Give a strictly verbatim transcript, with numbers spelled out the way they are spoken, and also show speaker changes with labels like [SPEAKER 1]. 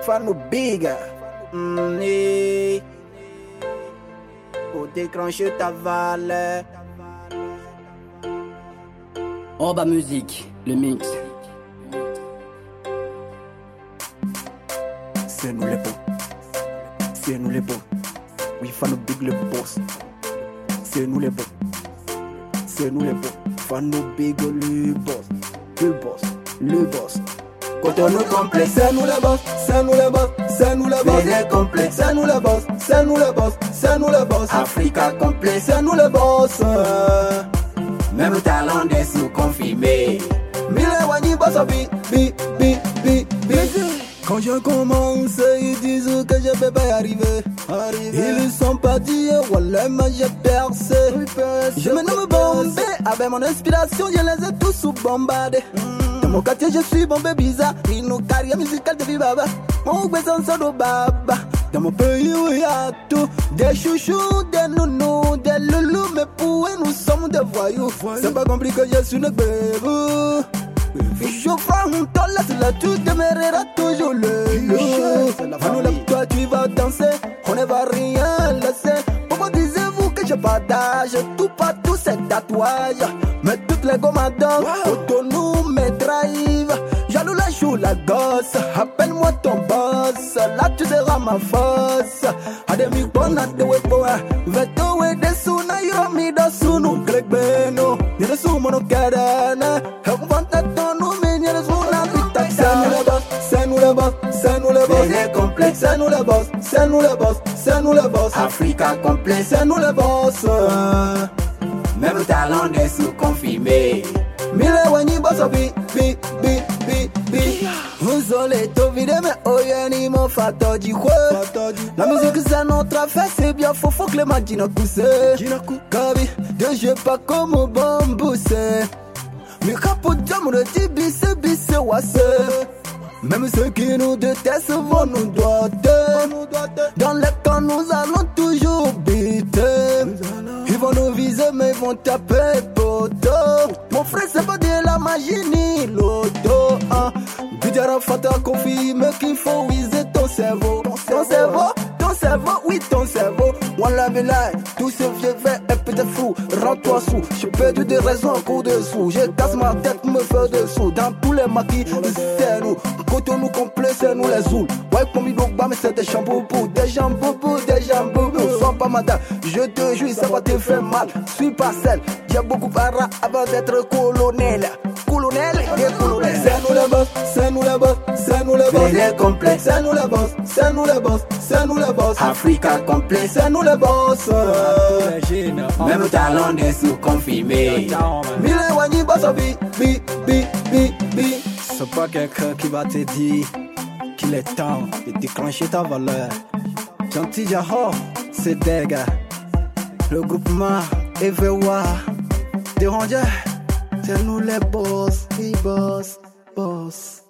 [SPEAKER 1] Fano big. Mm, et... Pour déclencher ta valeur.
[SPEAKER 2] Orba Musique, le mix.
[SPEAKER 1] C'est nous les bons. C'est nous les bons. Oui, Fano big le boss. C'est nous les bons. C'est nous les bons. Fano big le boss. Le boss. Le boss.
[SPEAKER 3] Cotonou complet, c'est nous les boss, c'est nous les boss, c'est nous les boss. Bénin complet, c'est nous les boss, c'est nous les boss, c'est nous les boss. Africa complet, c'est nous les boss. Même le talent des sous confirmés. Mille wani boss bi bi bi bi bi. Quand je commence, ils disent que je peux pas y arriver. arriver. Ils sont pas dit, wallah, moi j'ai percé. Je me nomme Bombé, avec mon inspiration, je les ai tous sous bombardés. Mm. Dans mon quartier, je suis bombé bizarre. Une carrière musicale de Bibaba. Mon besoin de baba. Dans mon pays où il y a tout. Des chouchous, des nounous, des loulous. Mais pour eux, nous sommes des voyous. C'est pas compliqué, je suis une bébé. Je prends un toilette, là tu demeureras toujours le loup. À nous là, toi tu vas danser, on ne va rien laisser. Pourquoi disiez-vous que j'ai pas d'âge? Tout partout c'est tatouage. Mais toutes les commandantes, Cotonou, mes drive. Jaloux la joue la gosse, appelle-moi ton boss. Là tu seras ma force. Ademi bona de wepoa, veto we de suna yomi do sunu greg beno. Yere su mono kadana, vanta tonu men yere suna pita. C'est nous les boss, c'est nous les boss, c'est nous les boss. Bénin complet, c'est nous les boss, c'est nous les boss, c'est nous les boss. Africa complet, c'est nous les boss. Même le talent des sous confirmés. Mille wani boss bi bi bi bi bi. Uzole to vide me oyeni mo fato di kwe. La musique c'est notre affaire, c'est bien faux faut que les magina pousse. Kabi de jeu pas comme bamboussé. Mais capo diamo de tibisse bisse wasse. Même ceux qui nous détestent vont nous doiter. Dans les camps nous allons toujours biter. Ils vont nous viser mais ils vont taper poteau. Mon frère c'est pas de la magie ni l'auto hein. Bidjara Fata confirme qu'il faut viser ton cerveau. Ton cerveau, ton cerveau, oui ton cerveau. Wallah billah, tout ce vieux fait est peut-être fou. Rends-toi sous, j'ai perdu des raisons en cours de sous. Je casse ma tête, me fais dessous. Dans tous les maquis, c'est nous. Cotonou complet, c'est nous les zouls. Ouais, comme il doit mais c'est des chamboubous. Des chamboubous, des chamboubous. Sois pas madame, je te jure, ça va te faire mal. Suis pas celle, j'ai beaucoup parlé avant d'être colonel. Colonel et colonel. C'est nous les boss, c'est nous les boss, c'est nous les boss. Bénin complet, c'est nous les boss, c'est nous les boss, c'est nous les boss. Africa complet, c'est nous les boss. Même le talent des sous confirmés. Mille wani boss bi bi bi bi bi.
[SPEAKER 1] C'est pas quelqu'un qui va te dire qu'il est temps de déclencher ta valeur. Gentil Jahor, c'est Dega. Le groupement Evewa. Des rangers, c'est nous les boss, les boss, boss.